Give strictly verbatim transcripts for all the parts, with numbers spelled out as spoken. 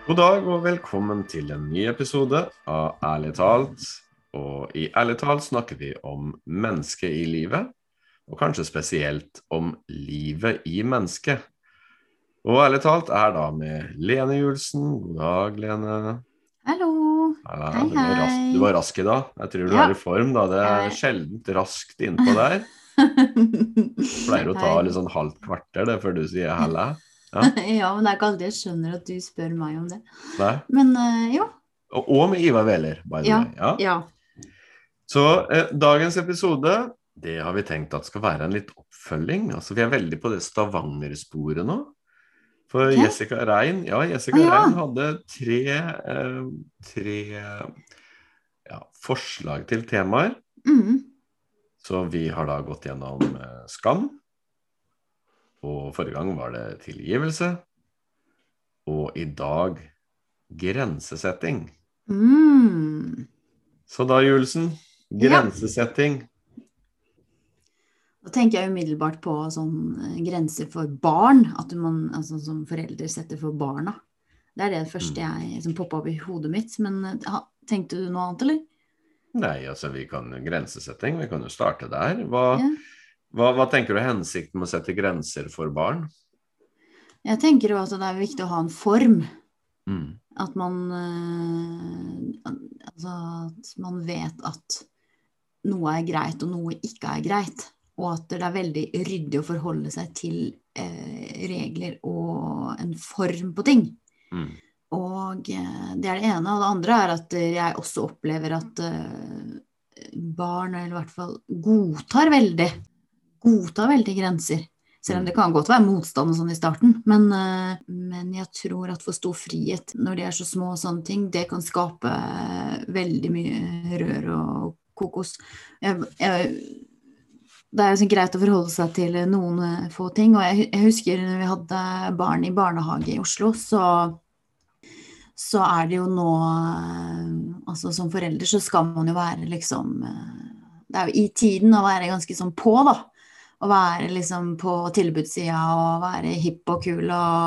God dag og velkommen til en ny episode av Ærlig talt. Og i Ærlig talt snakker vi om mennesket i livet, og kanskje spesielt om livet i mennesket. Og Ærlig talt er da med Lene Julesen. God dag, Lene. Hallo. Ja, Hei, du var rask, du hei. var rask i dag. Jeg tror du Ja, er i form da. Det er jeg... sjeldent raskt innpå der. Pleier å ta Hei. litt sånn halvt kvarter det før du sier hella. Ja, Ja, men det er ikke alltid jeg skjønner at du spør meg om det. nei. Men uh, jo, Og, og med Ivar Wehler, by the ja, way. Ja. ja. Så eh, dagens episode, det har vi tenkt at skal være en litt oppfølging. Altså vi er veldig på det Stavanger-sporet nå. For Ok. Jessica Rein, ja, Å Jessica ja. Rein hadde tre, eh, tre ja, forslag til temaer. Mm. Så vi har da gått gjennom eh, skam. Og forrige gang var det tilgivelse. Og i dag grensesetting. Mm. Så da, Julesen, Ja. grensesetting. Da tenker jeg umiddelbart på sånn eh, grenser for barn, at man, altså som foreldre setter for barna. Det er det første jeg, som poppet opp i hodet mitt, men eh, ha, tenkte du noe annet, eller? Nei, altså vi kan grensesetting, vi kan jo starte der. Hva, Ja. hva, hva tenker du er hensikten med å sette grenser for barn? Jeg tenker jo at det er viktig å ha en form. Mm. At man, eh, altså, at man vet at noe er greit og noe ikke er greit. Og at det er veldig ryddig å forholde seg til eh, regler og en form på ting. Mm. Og eh, det er det ene. Og det andre er at jeg også opplever at eh, barn, eller i hvert fall godtar veldig, godtar veldig grenser. Selv om det kan godt være motstand og sånn i starten. Men, eh, men jeg tror at for stor frihet når de er så små og sånne ting, det kan skape veldig mye rør og kokos. Jeg, jeg, det er jo sånn greit å forholde seg til noen eh, få ting. Og jeg, jeg husker når vi hadde barn i barnehage i Oslo, så, så er det jo nå eh, altså som forelder så skal man jo være liksom eh, det er jo i tiden å være ganske sånn på da. Å være liksom på tilbudssida og være hipp og kul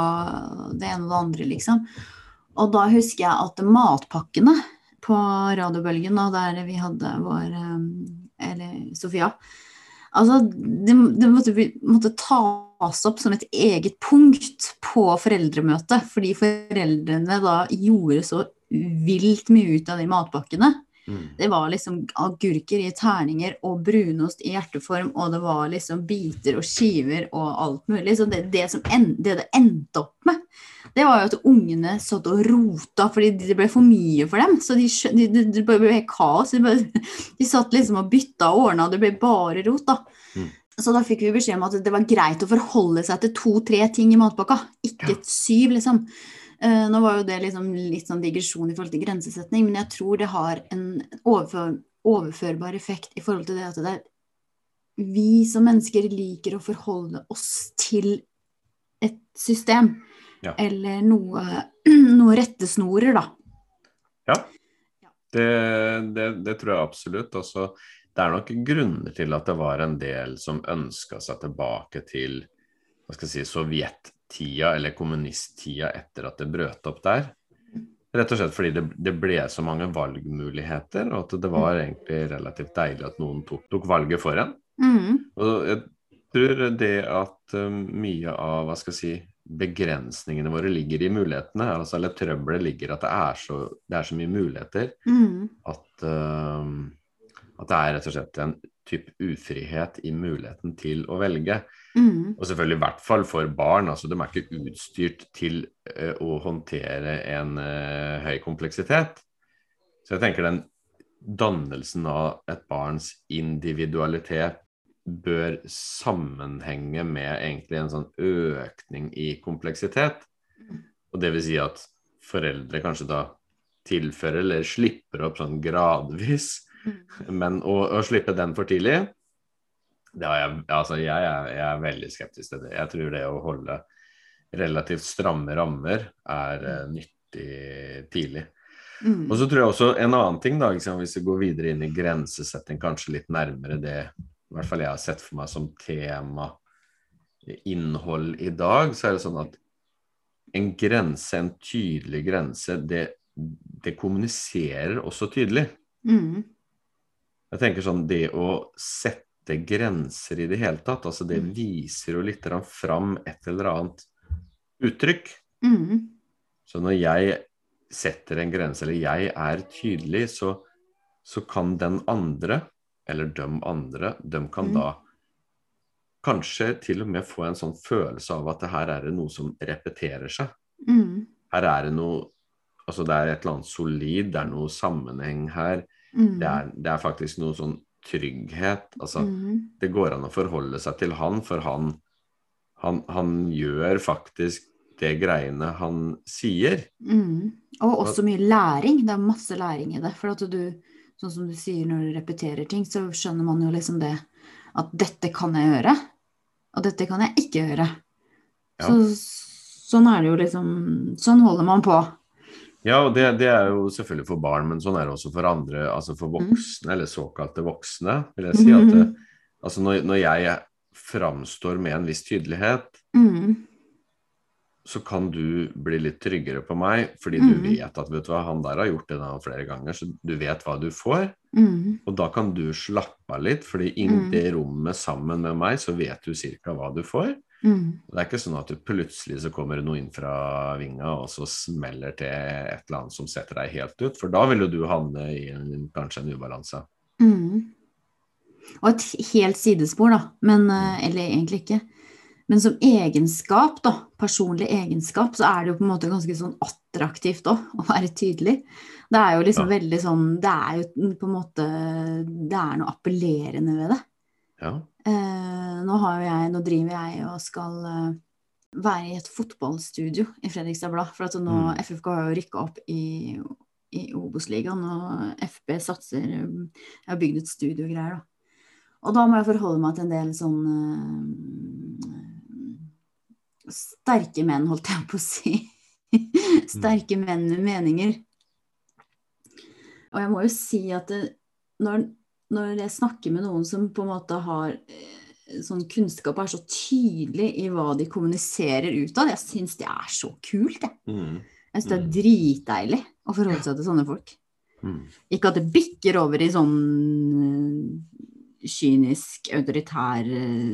og det ene og det andre liksom. Og da husker jeg at matpakkene på radiobølgen da, der vi hadde vår, eller Sofia, altså det, det måtte, måtte tas opp som et eget punkt på foreldremøte, fordi foreldrene da gjorde så vilt mye ut av de matpakkene. Mm. Det var liksom agurker i terninger og brunost i hjerteform, og det var liksom biter og skiver og alt mulig. Så det, det som en, det, det endte opp med, det var jo at ungene satt og rota, fordi det ble for mye for dem. Så de, de, det ble helt kaos. De, ble, de satt liksom og bytta og ordna, og det ble bare rot da. Mm. Så da fikk vi beskjed om at det var greit å forholde seg til to-tre ting i matpakka, ikke et syv liksom. Uh, nå var jo det liksom litt sånn digresjon i forhold til grensesetning, men jeg tror det har en overfør, overførbar effekt i forhold til det at det er vi som mennesker liker å forholde oss til et system, ja. Eller noe, noe rettesnorer da. Ja, det, det, det tror jeg absolutt. Også, det er nok grunner til at det var en del som ønsket seg tilbake til, hva skal jeg si, Sovjet tida eller kommunisttida etter at det brøt opp der. Rett og slett fordi det, det ble så mange valgmuligheter, og at det var egentlig relativt deilig at noen tok, tok valget for en. Mm. Og jeg tror det at um, mye av, hva skal jeg si, begrensningene våre ligger i mulighetene, altså, eller trøbbelet ligger at det er så, det er så mye muligheter, mm. at, um, at det er rett og slett en type ufrihet i muligheten til å velge. Mm. Og selvfølgelig i hvert fall for barn, altså de er ikke utstyrt til uh, å håndtere en uh, høy kompleksitet. Så jeg tenker den dannelsen av et barns individualitet bør sammenhenge med egentlig en sånn økning i kompleksitet. Og det vil si at foreldre kanskje da tilfører eller slipper opp sånn gradvis, mm. men å, å slippe den for tidlig, det er jeg, altså jeg, er, jeg er veldig skeptisk til det. Jeg tror det å holde relativt stramme rammer er uh, nyttig tidlig. Mm. Og så tror jeg også en annen ting da, liksom, hvis vi går videre inn i grensesetting, kanskje litt nærmere det, i hvert fall jeg har sett for meg som tema innhold i dag, så er det sånn at en grense, en tydelig grense, det, det kommuniserer også tydelig. Mm. Jeg tenker sånn, det å sette grenser i det hele tatt, altså det Mm. viser jo litt grann fram et eller annet uttrykk. Mm. Så når jeg setter en grense, eller jeg er tydelig, så, så kan den andre, eller de andre, de kan Mm. da kanskje til og med få en sånn følelse av at det her er det noe som repeterer seg. Mm. Her er det noe, altså det er et eller annet solid, det er noe sammenheng her, Mm. det er, det er faktisk noe sånn trygghet, altså Mm. det går an å forholde seg til han, for han, han, han gjør faktisk det greiene han sier. Mm. Og også mye læring, det er masse læring i det, for at du, sånn som du sier når du repeterer ting, så skjønner man jo liksom det, at dette kan jeg gjøre, og dette kan jeg ikke gjøre. Ja. Så sånn er det jo liksom, sånn holder man på. Ja, og det, det er jo selvfølgelig for barn, men sånn er det også for andre, altså for voksne, mm. eller såkalte voksne, vil jeg si at det, altså når, når jeg framstår med en viss tydelighet, mm. så kan du bli litt tryggere på meg, fordi mm. du vet at, vet du hva, han der har gjort det da flere ganger, så du vet hva du får, mm. og da kan du slappe av litt, fordi inn i det rommet sammen med meg, så vet du cirka hva du får. Mm. Det er ikke sånn at du plutselig så kommer noe inn fra vinga, og så smeller til et eller annet som setter deg helt ut, for da vil jo du havne i en, kanskje en ubalanse. Mm. Og et helt sidespor da, men, eller egentlig ikke. Men som egenskap da, personlig egenskap, så er det jo på en måte ganske sånn attraktivt også, å være tydelig. Det er jo liksom ja. veldig sånn, det er jo på en måte, det er noe appellerende ved det. Ja. Eh, nå har jo jeg, nå driver jeg og skal uh, være i et fotballstudio i Fredrikstad Blad, for at nå mm. F F K har jo rykket opp i, i Obos-ligaen, og F B satser, jeg har bygd et studio og greier da. Og da må jeg forholde meg til en del sånn uh, sterke menn, holdt jeg på å si. Sterke menn med meninger. Og jeg må jo si at det, når, når jeg snakker med noen som på en måte har uh, sånn kunnskap, er så tydelig i hva de kommuniserer ut av, jeg synes det er så kult, jeg. Mm. Jeg synes det er dritdeilig å forholde seg til sånne folk. Mm. Ikke at det bikker over i sånn uh, kynisk, autoritær,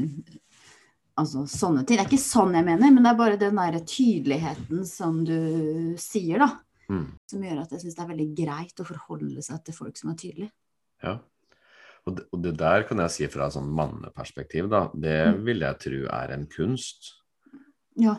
altså sånne ting. Det er ikke sånn jeg mener, men det er bare den der tydeligheten som du sier da, mm. som gjør at jeg synes det er veldig greit å forholde seg til folk som er tydelige. Ja, og det, og det der kan jeg si fra et sånn manneperspektiv da, det mm. vil jeg tro er en kunst. Ja.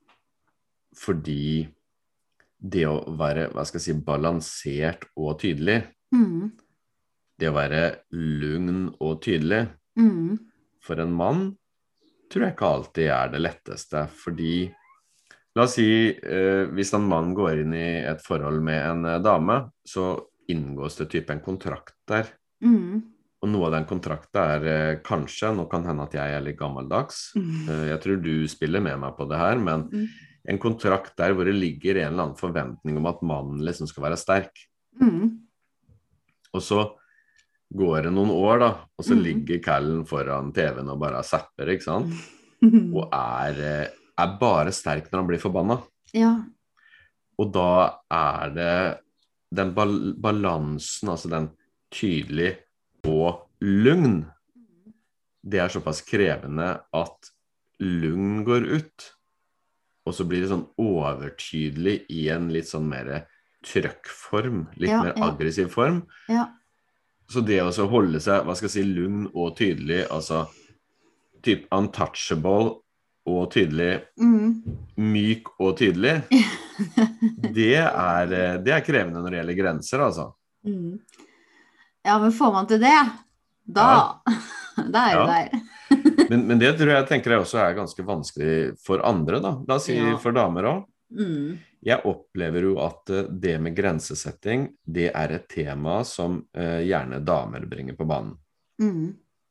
Fordi det å være, hva skal jeg si, balansert og tydelig, mm. det å være lugn og tydelig mm. for en mann tror jeg ikke alltid er det letteste, fordi la oss si eh, hvis en mann går inn i et forhold med en eh, dame, så inngås det type en kontrakt der, mm. og noe av den kontrakten er eh, kanskje, nå kan hende at jeg er litt gammeldags, mm. eh, jeg tror du spiller med meg på det her, men mm. en kontrakt der hvor det ligger en eller annen forventning om at mannen liksom skal være sterk, mm. og så går det noen år da, og så mm. ligger Callen foran T V-en og bare zapper, ikke sant? Mm. Og er, er bare sterk når han blir forbannet. Ja. Og da er det den bal balansen, altså den tydelig og lugn, det er såpass krevende at lugn går ut, og så blir det sånn overtydelig i en litt sånn mer trøkkform, litt ja, mer ja. aggressiv form. Ja. Så det å holde seg, hva skal jeg si, lugn og tydelig, altså typ untouchable og tydelig, mm. myk og tydelig, det, er, det er krevende når det gjelder grenser, altså. Mm. Ja, men får man til det, da, ja. da er det ja. der. men, men det tror jeg, tenker jeg også er ganske vanskelig for andre, da. La oss si ja. for damer også. Mm. Jeg opplever jo at det med grensesetting, det er et tema som eh, gjerne damer bringer på banen. Mm.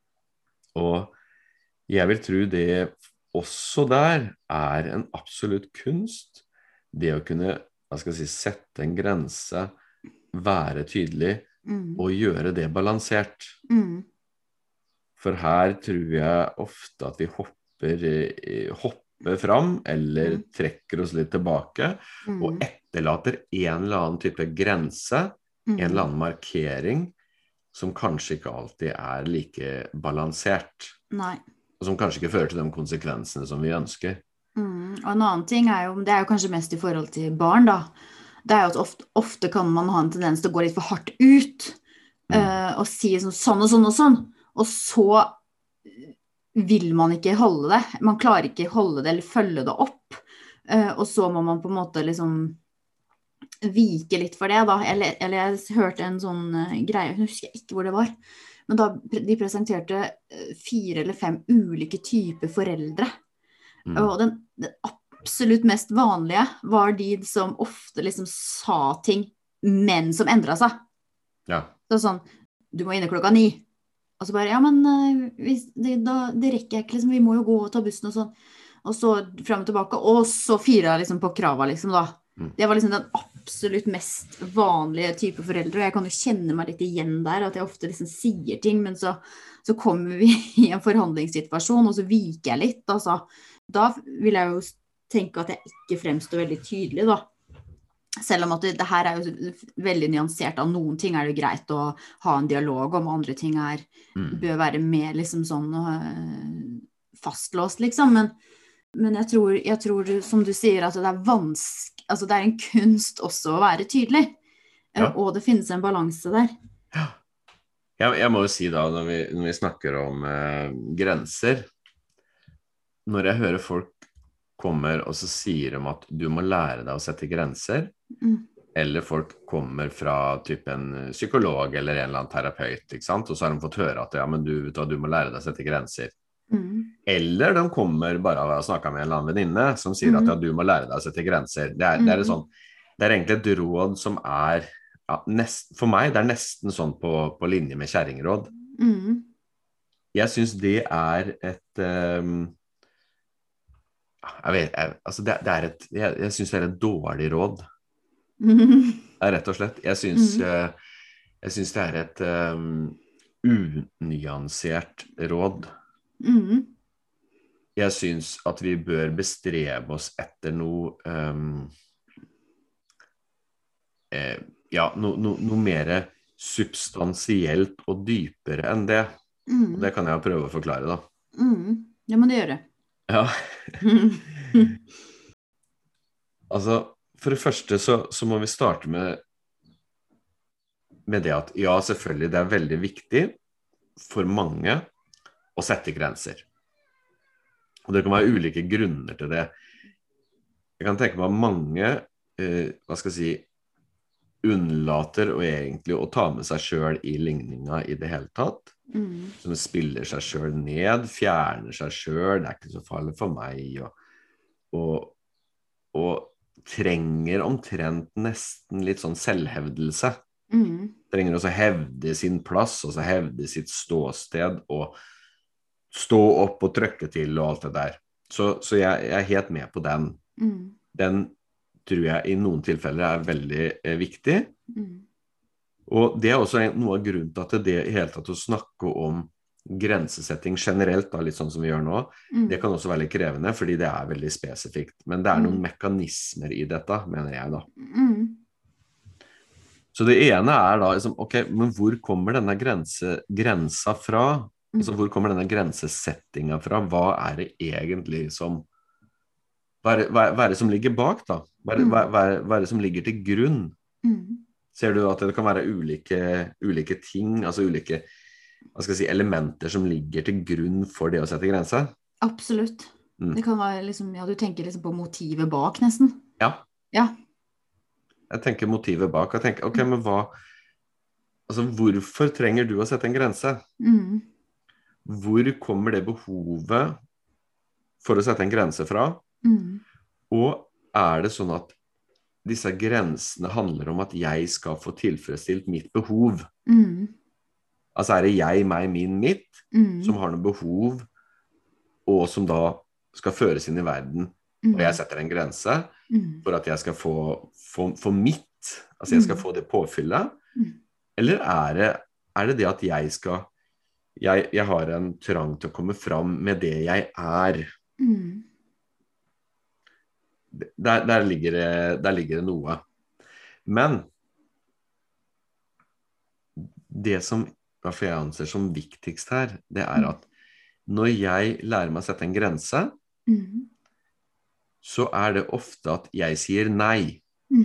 Og jeg vil tro det også der er en absolutt kunst. Det å kunne, hva skal jeg si, sette en grense, være tydelig mm. og gjøre det balansert. Mm. For her tror jeg ofte at vi hopper, hopper løper fram, eller Mm. trekker oss litt tilbake, og Mm. etterlater en eller annen type grense, en eller Mm. annen markering, som kanskje ikke alltid er like balansert, Nei. og som kanskje ikke fører til de konsekvensene som vi ønsker. Mm. Og en annen ting er jo, det er jo kanskje mest i forhold til barn da, det er jo at ofte, ofte kan man ha en tendens til å gå litt for hardt ut, Mm. uh, og si sånn, sånn og sånn og sånn, og så vil man ikke holde det, man klarer ikke holde det eller følge det opp, uh, og så må man på en måte liksom vike litt for det da, eller, eller jeg hørte en sånn uh, greie, jeg husker ikke hvor det var, men da de presenterte uh, fire eller fem ulike typer foreldre, mm. og den, den absolutt mest vanlige var de som ofte liksom sa ting, men som endret seg. Ja. Så sånn, du må inne klokka ni. Og så bare, ja, men uh, hvis, det, da, det rekker jeg ikke, liksom, vi må jo gå og ta bussen og sånn. Og så frem og tilbake, og så fyrer jeg liksom på krava, liksom da. Mm. Det var liksom den absolutt mest vanlige type foreldre, og jeg kan jo kjenne meg litt igjen der, at jeg ofte liksom sier ting, men så, så kommer vi i en forhandlingssituasjon, og så viker jeg litt, altså. Da vil jeg jo tenke at jeg ikke fremstår veldig tydelig da. Selv om at det, det her er jo veldig nyansert av noen ting er det greit å ha en dialog om, andre ting er, mm. bør være mer liksom sånn uh, fastlåst liksom, men, men jeg, tror, jeg tror som du sier at det er vanskelig, altså det er en kunst også å være tydelig, ja. uh, og det finnes en balanse der. Ja. Jeg, jeg må jo si da, når vi, når vi snakker om uh, grenser, når jeg hører folk kommer og så sier de at du må lære deg å sette grenser, mm. eller folk kommer fra typ en psykolog eller en eller annen terapeut, ikke sant? Og så har de fått høre at ja, men du, du må lære deg å sette grenser. Mm. Eller de kommer bare av å snakke med en eller annen venninne som sier mm. at ja, du må lære deg å sette grenser. Det er, mm. det er, sånn, det er egentlig et råd som er, ja, nest, for meg, det er nesten sånn på, på linje med kjerringråd. Mm. Jeg synes det er et... Um, Jeg vet, jeg, altså det, det er et, jeg, jeg synes det er et dårlig råd. Mm. Det er rett og slett. Jeg synes, mm. jeg synes det er et um, unyansert råd. Mm. Jeg synes at vi bør bestrebe oss etter noe, um, eh, ja, no, no, noe mer substansielt og dypere enn det. Mm. Og det kan jeg prøve å forklare da. Mm. Ja, men det gjør det. Ja. Altså, for det første så, så må vi starte med med det at ja, selvfølgelig det er veldig viktig for mange å sette grenser. Og det kan være ulike grunner til det. Jeg kan tenke meg at mange eh, hva skal jeg si, unnlater og egentlig å ta med seg selv i ligninga i det hele tatt. Mm. Som spiller seg selv ned, fjerner seg selv, det er ikke så farlig for meg, og, og, og trenger omtrent nesten litt sånn selvhevdelse. Mm. Trenger også hevde sin plass, og så hevde sitt ståsted, og stå opp og trykke til og alt det der. Så, så jeg, jeg er helt med på den. Mm. Den tror jeg i noen tilfeller er veldig eh, viktig. Mm. Og det er også noe av grunnen til at det i hele tatt å snakke om grensesetting generelt, da, litt sånn som vi gjør nå, mm. det kan også være litt krevende, fordi det er veldig spesifikt. Men det er noen mm. mekanismer i dette, mener jeg da. Mm. Så det ene er da, liksom, ok, men hvor kommer denne grense, grensa fra? Mm. Altså, hvor kommer denne grensesettinga fra? Hva er det egentlig som, hva er, hva er, hva er det som ligger bak da? Hva er, mm. hva, hva, er, hva er det som ligger til grunn? Mm. Ser du at det kan være ulike, ulike ting, altså ulike hva skal jeg si, elementer som ligger til grunn for det å sette grenser? Absolutt. Mm. Det kan være liksom, ja, du tenker liksom på motivet bak nesten. Ja. Ja. Jeg tenker motivet bak, jeg tenker, ok, men hva, altså hvorfor trenger du å sette en grense? Mm. Hvor kommer det behovet for å sette en grense fra? Mm. Og er det sånn at disse grensene handler om at jeg skal få tilfredsstilt mitt behov? Mm. Altså er det jeg, meg, min, mitt, mm. som har noe behov, og som da skal føres inn i verden, mm. og jeg setter en grense mm. for at jeg skal få, få, få mitt, altså jeg skal mm. få det påfyllet, mm. eller er det, er det det at jeg skal, jeg, jeg har en trang til å komme fram med det jeg er, mm. der, der, ligger det, der ligger det noe. Men det som i hvert fall jeg anser som viktigst her, det er at når jeg lærer meg å sette en grense, Mm. så er det ofte at jeg sier nei. Mm.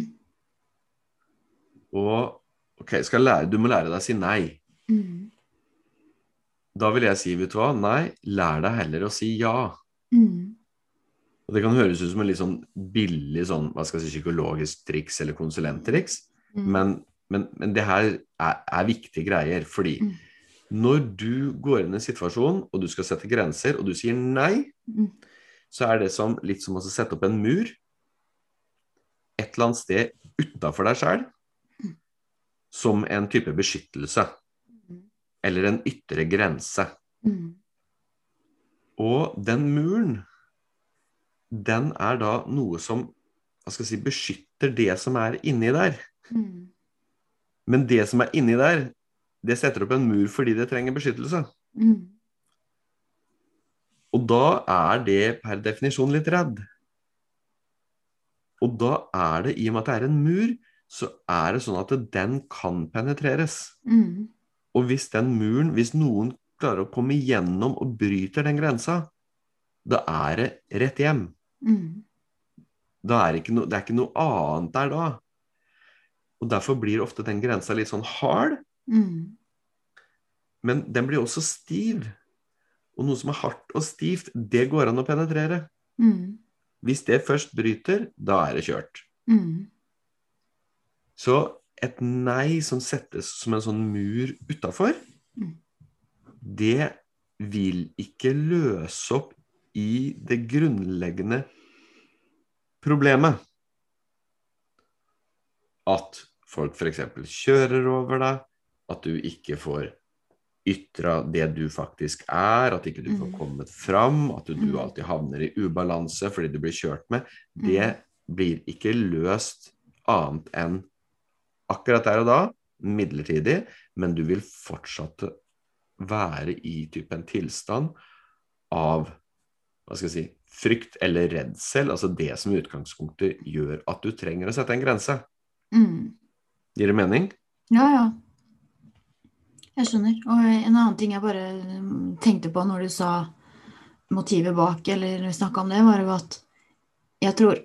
Og ok, skal lære, du må lære deg å si nei. Mm. Da vil jeg si, vet du hva, nei, lær deg heller å si ja. Mm. Og det kan høres ut som en litt sånn billig sånn, hva skal jeg si, psykologisk triks eller konsulenttriks, Mm. men, men, men det her er, er viktige greier, fordi Mm. når du går inn i en situasjon, og du skal sette grenser, og du sier nei, Mm. så er det som, litt som å sette opp en mur, et eller annet sted utenfor deg selv, som en type beskyttelse, eller en ytre grense. Mm. Og den muren, den er da noe som, hva skal jeg si, beskytter det som er inni der. Mm. Men det som er inni der, det setter opp en mur fordi det trenger beskyttelse. Mm. Og da er det per definisjon litt redd. Og da er det, i og med at det er en mur, så er det sånn at den kan penetreres. Mm. Og hvis den muren, hvis noen klarer å komme igjennom og bryter den grensa, da er det rett hjem. Mm. Da er det, ikke no, det er ikke noe annet der da. Og derfor blir ofte den grensa litt sånn hard, Mm. men den blir også stiv. Og noe som er hardt og stivt, det går an å penetrere. Mm. Hvis det først bryter, da er det kjørt. Mm. Så et nei som settes som en sånn mur utenfor, Mm. det vil ikke løse opp i det grunnleggende problemet. At folk for eksempel kjører over deg, at du ikke får ytra det du faktisk er, at ikke du får kommet fram, at du, du alltid havner i ubalanse fordi du blir kjørt med. Det blir ikke løst annet enn akkurat der og da, midlertidig, men du vil fortsatt være i typ en tilstand av, hva skal jeg si, frykt eller redsel, altså det som i utgangspunktet gjør at du trenger å sette en grense. Mm. Gir det mening? Ja, ja. Jeg skjønner. Og en annen ting jeg bare tenkte på når du sa motivet bak, eller vi snakket om det, var jo at jeg tror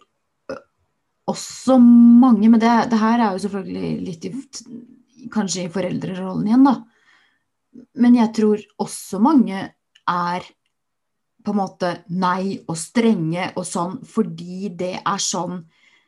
også mange, men det, det her er jo selvfølgelig litt i, kanskje i foreldrerollen igjen da, men jeg tror også mange er på en måte nei og strenge og sånn, fordi det er sånn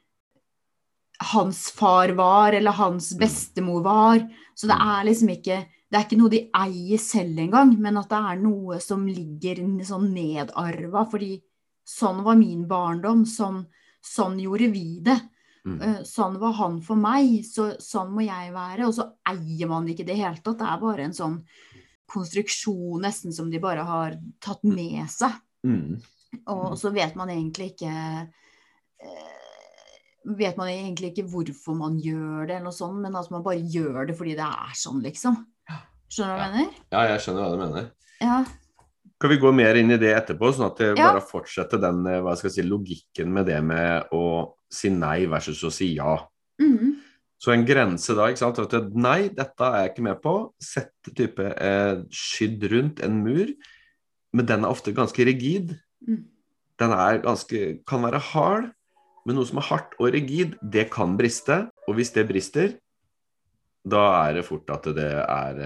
hans far var, eller hans bestemor var, så det er liksom ikke, det er ikke noe de eier selv engang, men at det er noe som ligger sånn nedarvet, fordi sånn var min barndom, sånn, sånn gjorde vi det, mm. sånn var han for meg, så sånn må jeg være, og så eier man det ikke det helt tatt, det er bare en sånn konstruksjon nesten som de bare har tatt med seg, mm. og så vet man egentlig ikke eh, vet man egentlig ikke hvorfor man gjør det eller noe sånt, men at man bare gjør det fordi det er sånn liksom. Skjønner du hva jeg mener? Ja, jeg skjønner hva du mener. Ja. Kan vi gå mer inn i det etterpå, sånn at det ja. bare fortsetter den, hva skal jeg si, logikken med det med å si nei versus å si ja. Mm. Så en grense da, ikke sant? At nei, dette er jeg ikke med på. Sette type eh, skydd rundt en mur, men den er ofte ganske rigid. Mm. Den er ganske, kan være hard, men noe som er hardt og rigid, det kan briste, og hvis det brister, da er det fort at det er,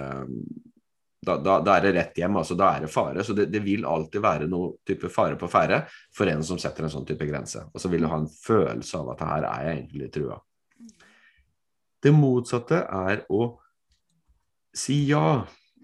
da, da, da er det rett hjem, altså da er det fare, så det, det vil alltid være noe type fare på fære for en som setter en sånn type grense, og så vil du ha en følelse av at her er jeg egentlig trua. Det motsatte er å si ja.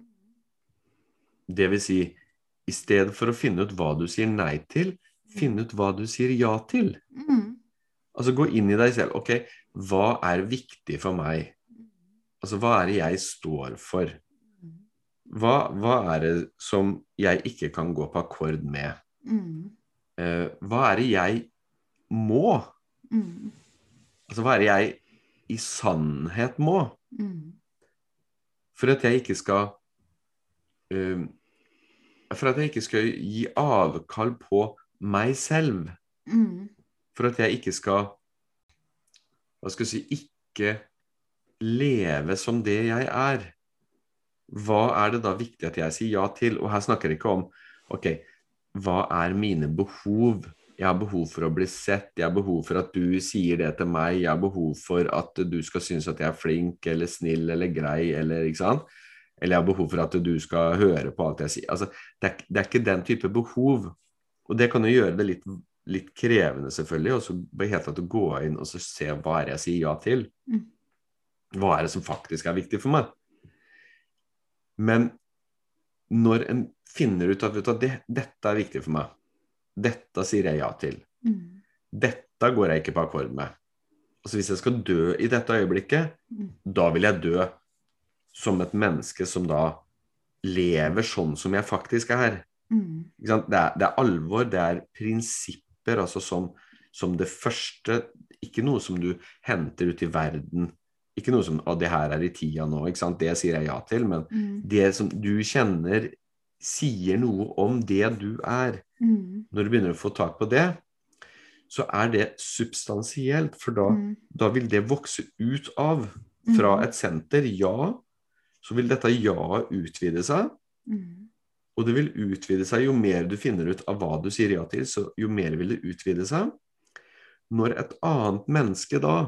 Det vil si, i stedet for å finne ut hva du sier nei til, finne ut hva du sier ja til. Mm. Altså gå inn i deg selv. Ok, hva er viktig for meg? Altså hva er det jeg står for? Hva, hva er det som jeg ikke kan gå på akkord med? Mm. Eh, hva er det jeg må? Mm. Altså hva er det jeg i sannhet må? Mm. For at jeg ikke skal uh, for at jeg ikke skal gi avkall på meg selv. Mm. for at jeg ikke skal, hva skal jeg si, ikke leve som det jeg er, hva er det da viktig at jeg sier ja til? Og her snakker jeg ikke om, ok, hva er mine behov? Jeg har behov for å bli sett, jeg har behov for at du sier det til meg, jeg har behov for at du skal synes at jeg er flink, eller snill, eller grei, eller ikke sant? Eller jeg har behov for at du skal høre på alt jeg sier. Altså, det er, det er ikke den type behov. Og det kan jo gjøre det litt, litt krevende selvfølgelig, og så bare helt tatt å gå inn og så se hva er det jeg sier ja til. Mm. Hva er det som faktisk er viktig for meg? Men når en finner ut at, vet du, det, dette er viktig for meg, dette sier jeg ja til, mm. dette går jeg ikke på akkord med. Altså hvis jeg skal dø i dette øyeblikket, mm. da vil jeg dø som et menneske som da lever sånn som jeg faktisk er. Mm. Ikke sant? Det er, det er alvor, det er prinsipper, altså som, som det første, ikke noe som du henter ut i verden, ikke noe som, å, det her er i tida nå, ikke sant? Det sier jeg ja til, men mm. det som du kjenner sier noe om det du er. Mm. Når du begynner å få tak på det, så er det substansielt, for da, mm. da vil det vokse ut av, fra et senter, ja, så vil dette ja utvide seg, mm. og det vil utvide seg jo mer du finner ut av hva du sier ja til, så jo mer vil det utvide seg. Når et annet menneske da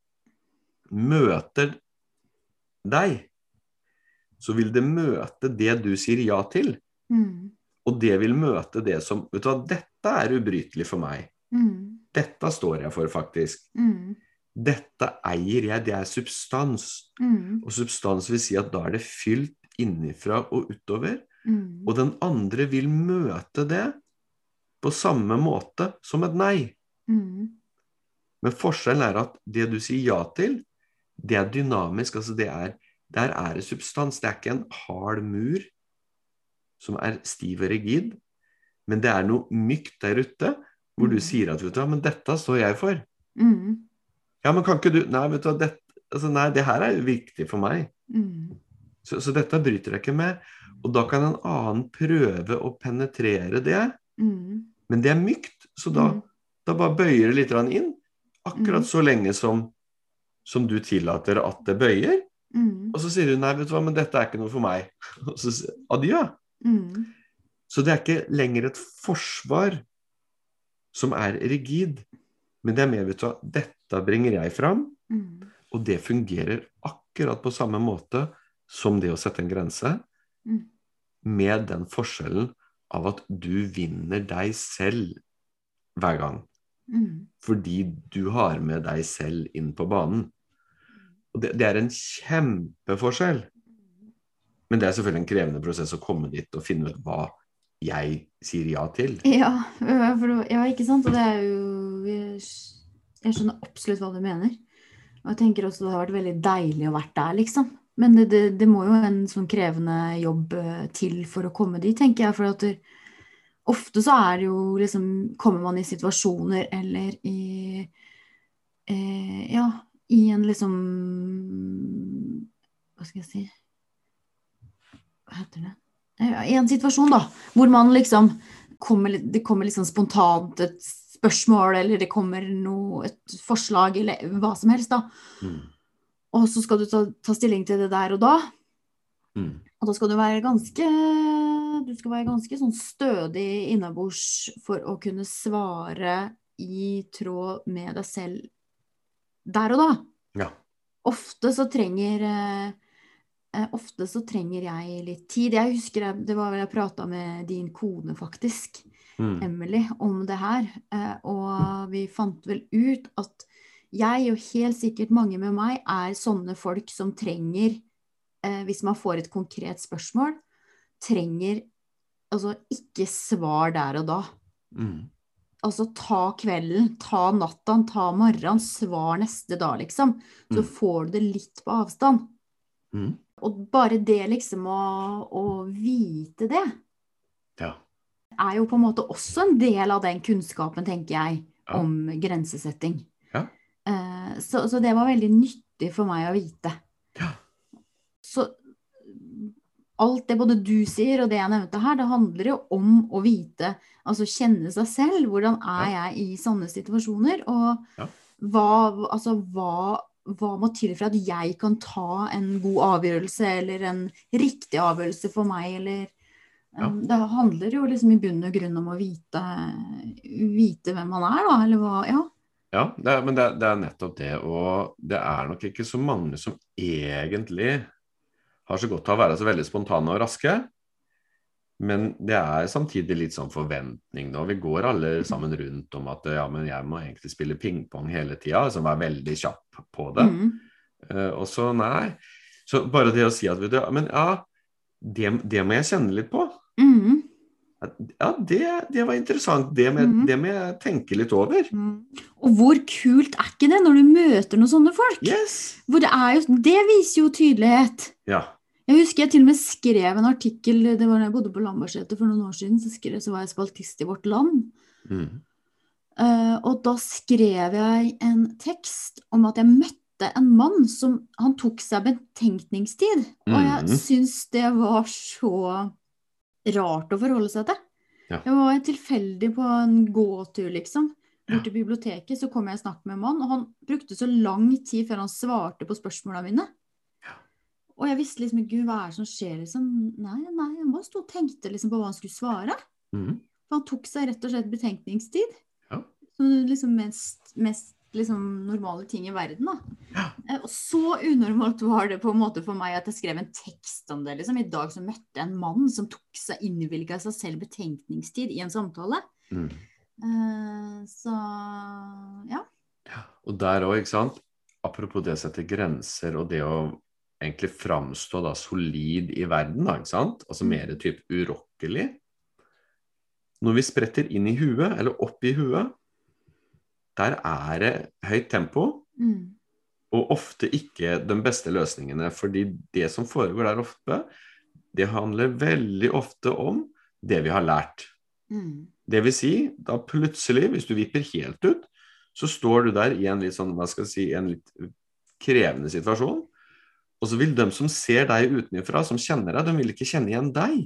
møter deg, så vil det møte det du sier ja til, mm. og det vil møte det som, vet du hva, dette er ubrytelig for meg. Mm. Dette står jeg for faktisk. Mm. Dette eier jeg, det er substans. Mm. Og substans vil si at da er det fylt innifra og utover, mm. og den andre vil møte det på samme måte som et nei. Mm. Men forskjellen er at det du sier ja til, det er dynamisk, altså det er, der er det substans, det er ikke en hard mur som er stiv og rigid, men det er noe mykt der ute, hvor mm. du sier at, vet du, men dette står jeg for. Mm. Ja, men kan ikke du, nei, vet du, det, altså, nei, det her er jo viktig for meg. Mm. Så, så dette bryter jeg ikke med, og da kan en annen prøve å penetrere det, mm. men det er mykt, så da, mm. da bare bøyer det litt inn, akkurat mm. så lenge som som du tillater at det bøyer, mm. og så sier du, nei, vet du hva, men dette er ikke noe for meg. Og så sier adjø. Mm. Så det er ikke lenger et forsvar som er rigid, men det er mer, vet du hva, dette bringer jeg fram, mm. og det fungerer akkurat på samme måte som det å sette en grense, mm. med den forskjellen av at du vinner deg selv hver gang. Mm. Fordi du har med deg selv inn på banen. Og det, det er en kjempeforskjell. Men det er selvfølgelig en krevende prosess å komme dit og finne ut hva jeg sier ja til. Ja, for, ja ikke sant? Og det er jo jeg, jeg skjønner absolutt hva du mener. Og jeg tenker også det har vært veldig deilig å være der, liksom. Men det, det, det må jo en sånn krevende jobb til for å komme dit, tenker jeg. For at det, ofte så er det jo liksom, kommer man i situasjoner eller i, eh, ja, i en liksom, hva skal jeg si, hva heter det? I en situasjon da, hvor man liksom, kommer, det kommer liksom spontant et spørsmål, eller det kommer noe, et forslag, eller hva som helst da. Mm. Og så skal du ta, ta stilling til det der og da. Mm. Og da skal du være ganske, du skal være ganske sånn stødig innabords for å kunne svare i tråd med deg selv der og da. Ja. Ofte så trenger, eh, ofte så trenger jeg litt tid. Jeg husker, jeg, det var vel jeg pratet med din kone faktisk, mm. Emily, om det her. Eh, og vi fant vel ut at jeg og helt sikkert mange med meg er sånne folk som trenger, Eh, hvis man får et konkret spørsmål, trenger altså ikke svar der og da. Mm. Altså ta kvelden, ta natten, ta morgenen, svar neste dag liksom. Så mm. får du det litt på avstand. Mm. Og bare det liksom å, å vite det, ja. er jo på en måte også en del av den kunnskapen, tenker jeg, ja. om grensesetting. Ja. Eh, så, så det var veldig nyttig for meg å vite. Ja. Så alt det både du sier og det jeg nevnte her, det handler jo om å vite, altså kjenne seg selv, hvordan er Ja. jeg i sånne situasjoner, og Ja. hva, altså hva, hva må til for at jeg kan ta en god avgjørelse, eller en riktig avgjørelse for meg, eller Ja. um, det handler jo liksom i bunn og grunn om å vite, vite hvem man er, da, eller hva, ja. Ja, det er, men det, er- det er nettopp det, og det er nok ikke så mange som egentlig har så godt av å være så veldig spontane og raske, men det er samtidig litt sånn forventning nå. Vi går alle sammen rundt om at ja, men jeg må egentlig spille pingpong hele tiden, altså være veldig kjapp på det. Mm. Eh, og så nei, så bare det å si at, vet du, men ja, det, det må jeg kjenne litt på. Mm. Ja, det, det var interessant. Det må, Mhm. det må jeg tenke litt over. Mm. Og hvor kult er ikke det når du møter noen sånne folk? Yes! Hvor det er jo, det viser jo tydelighet. Ja. Jeg husker jeg til og med skrev en artikkel, det var da jeg bodde på Lambertseter for noen år siden, så, skrev, så var jeg spaltist i Vårt Land. Mm. Eh, og da skrev jeg en tekst om at jeg møtte en mann som, han tok seg betenkningstid. Og jeg Mhm. synes det var så rart å forholde seg til. Ja. Jeg var tilfeldig på en gåtur, liksom. Bort til biblioteket, så kom jeg og snakket med en mann, og han brukte så lang tid før han svarte på spørsmålene mine. Og jeg visste liksom, Gud, hva er det som skjer, liksom? Nei, nei, han bare stod og tenkte liksom på hva han skulle svare. Mhm. For han tok seg rett og slett betenkningstid. Ja. Som liksom mest, mest liksom normale ting i verden, da. Ja. Eh, Og så unormalt var det på en måte for meg at jeg skrev en tekst om det, liksom. I dag så møtte jeg en mann som tok seg innvilget seg selv betenkningstid i en samtale. Mm. Eh, så, ja. Ja, og der også, ikke sant? Apropos det å sette grenser, og det å egentlig framstå da solid i verden, da, ikke sant? Altså mer typ urokkelig. Når vi spretter inn i huet, eller opp i huet, der er det høyt tempo, Mm. og ofte ikke de beste løsningene, fordi det som foregår der ofte, det handler veldig ofte om det vi har lært. Mm. Det vil si, da plutselig, hvis du vipper helt ut, så står du der i en litt sånn, hva skal jeg si, en litt krevende situasjon, og så vil de som ser deg utenifra, som kjenner deg, de vil ikke kjenne igjen deg.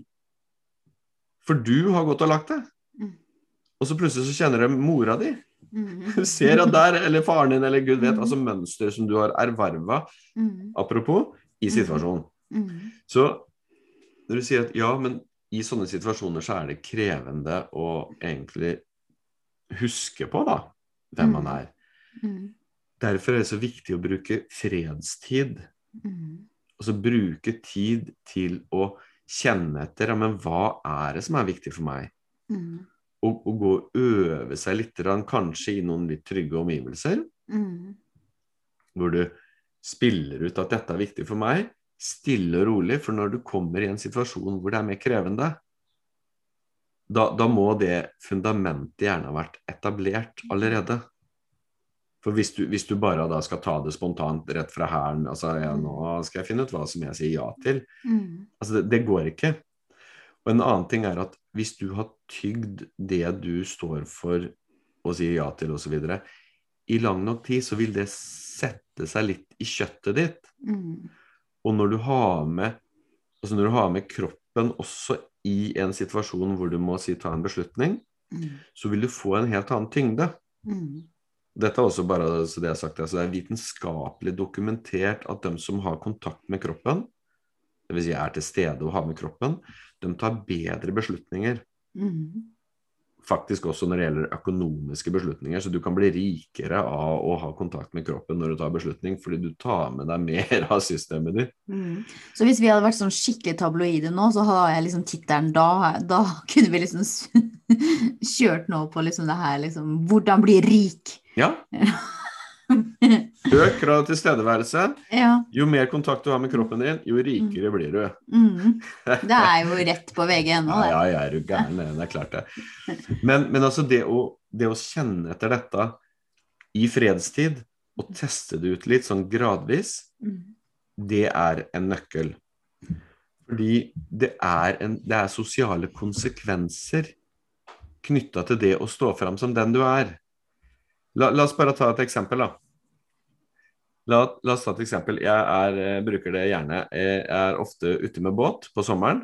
For du har gått og lagt deg. Mm. Og så plutselig så kjenner de mora di. Mm. Ser at der, eller faren din, eller Gud vet, Mm. altså mønster som du har ervervet, Mm. apropos, i situasjonen. Mm. Så når du sier at ja, men i sånne situasjoner så er det krevende å egentlig huske på da, hvem man er. Mm. Derfor er det så viktig å bruke fredstid, Mm. og så bruke tid til å kjenne etter, ja, men hva er det som er viktig for meg? Mm. Og, og gå og øve seg litt, kanskje i noen litt trygge omgivelser, Mm. hvor du spiller ut at dette er viktig for meg, stille og rolig, for når du kommer i en situasjon hvor det er mer krevende, da, da må det fundamentet gjerne ha vært etablert allerede. For hvis du, hvis du bare da skal ta det spontant rett fra hæren, altså ja, nå skal jeg finne ut hva som jeg sier ja til, Mm. altså det, det går ikke. Og en annen ting er at hvis du har tygd det du står for og sier ja til og så videre, i lang nok tid så vil det sette seg litt i kjøttet ditt. Mm. Og når du har med, altså når du har med kroppen også i en situasjon hvor du må si ta en beslutning, Mm. så vil du få en helt annen tyngde. Mm. Dette er også bare så det jeg har sagt, altså det er vitenskapelig dokumentert at de som har kontakt med kroppen, det vil si er til stede og har med kroppen, de tar bedre beslutninger. Mm. Faktisk også når det gjelder økonomiske beslutninger, så du kan bli rikere av å ha kontakt med kroppen når du tar beslutning, fordi du tar med deg mer av systemet ditt. Mm. Så hvis vi hadde vært sånn skikkelig tabloide nå, så hadde jeg liksom tittelen da, da kunne vi liksom s- kjørt nå på liksom det her, liksom, hvordan bli rik. Ja. Øk krav til tilstedeværelse. Ja. Jo mer kontakt du har med kroppen din, jo rikere blir du. Mm. Det er jo rett på V G nå, Ja, det. ja, jeg er jo gæren, det er klart det. Men, men altså det å, det å kjenne etter dette i fredstid, og teste det ut litt sånn gradvis, Mm. det er en nøkkel. Fordi det er, en, det er sosiale konsekvenser knyttet til det å stå frem som den du er. La, la oss bare ta et eksempel da. La, la oss ta et eksempel. Jeg er, eh, bruker det gjerne. Jeg er ofte ute med båt på sommeren,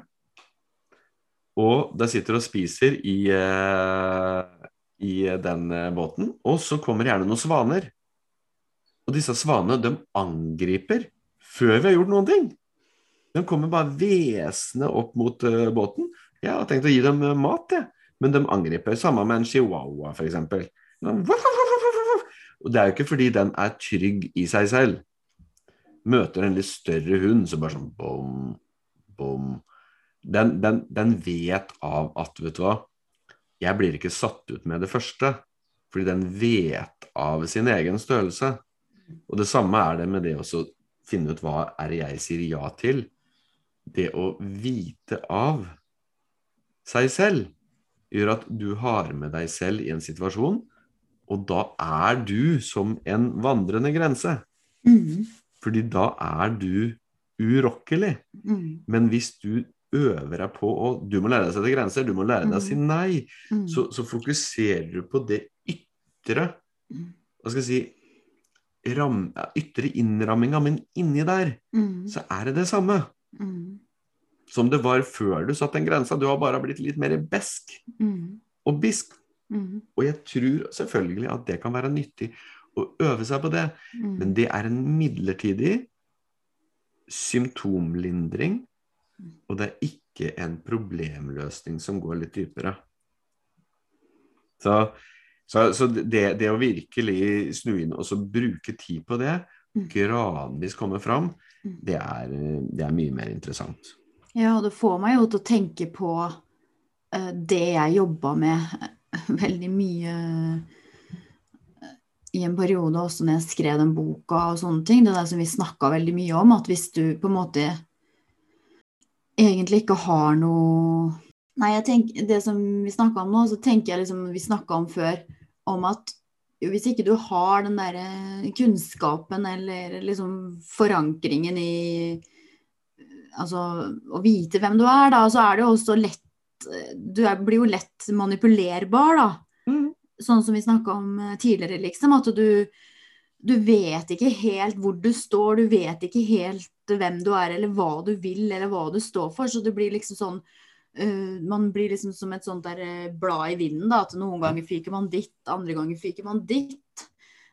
og da sitter og spiser i, eh, i den eh, båten, og så kommer gjerne noen svaner. Og disse svanene, de angriper før vi har gjort noen ting. De kommer bare vesende opp mot eh, båten. Jeg har tenkt å gi dem eh, mat, jeg. Men de angriper. Samme med en chihuahua, for eksempel. Og det er jo ikke fordi den er trygg i seg selv. Møter en litt større hund, så bare sånn bom, bom. Den, den, den vet av at, vet du hva, jeg blir ikke satt ut med det første, fordi den vet av sin egen størrelse. Og det samme er det med det å finne ut hva er det jeg sier ja til. Det å vite av seg selv gjør at du har med deg selv i en situasjon, og da er du som en vandrende grense. Mm. Fordi da er du urokkelig. Mm. Men hvis du øver deg på å, du må lære deg å sette grenser, du må lære deg å si nei, Mm. så, så fokuserer du på det ytre, hva skal jeg si, ram, ytre innramminga, men inni der, Mm. så er det det samme. Mm. Som det var før du satt den grensa. Du har bare blitt litt mer besk Mm. og bisk. Mm. Og jeg tror selvfølgelig at det kan være nyttig å øve seg på det. Mm. Men det er en midlertidig symptomlindring, og det er ikke en problemløsning som går litt dypere. Så, så, så det, det å virkelig snu inn og så bruke tid på det, gradvis komme fram, det er, det er mye mer interessant. Ja, det får meg jo til å tenke på uh, det jeg jobbet med uh, veldig mye uh, i en periode også når jeg skrev den boka og sånne ting. Det er det som vi snakket veldig mye om, at hvis du på en måte egentlig ikke har noe... Nei, jeg tenker, det som vi snakket om nå, så tenker jeg liksom, vi snakket om før, om at hvis ikke du har den der kunnskapen eller liksom forankringen i altså, å vite hvem du er, da, så er det jo også lett, du er, blir jo lett manipulerbar, da. Mm. Sånn som vi snakket om tidligere, liksom, at du, du vet ikke helt hvor du står, du vet ikke helt hvem du er, eller hva du vil, eller hva du står for, så det blir liksom sånn, uh, man blir liksom som et sånt der uh, blad i vinden, da, at noen ganger fyker man ditt, andre ganger fyker man ditt,